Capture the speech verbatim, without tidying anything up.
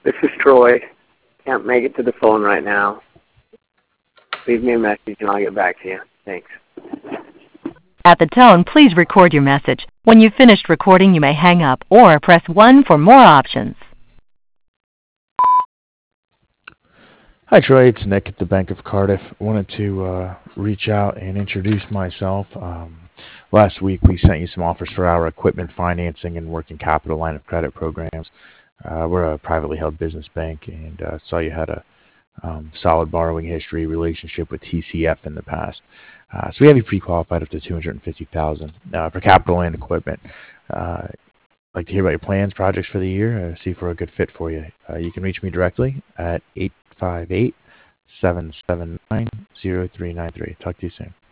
This is Troy. Can't make it to the phone right now. Leave me a message and I'll get back to you. Thanks. At the tone, please record your message. When you've finished recording, you may hang up or press one for more options. Hi, Troy. It's Nick at the Bank of Cardiff. I wanted to uh, reach out and introduce myself. Um, last week, we sent you some offers for our equipment financing and working capital line of credit programs. Uh, we're a privately held business bank, and uh, saw you had a um, solid borrowing history relationship with T C F in the past. Uh, so we have you pre-qualified up to two hundred fifty thousand dollars uh, for capital and equipment. Uh, I'd like to hear about your plans, projects for the year, uh, see if we're a good fit for you. Uh, you can reach me directly at eight five eight, seven seven nine, zero three nine three. Talk to you soon.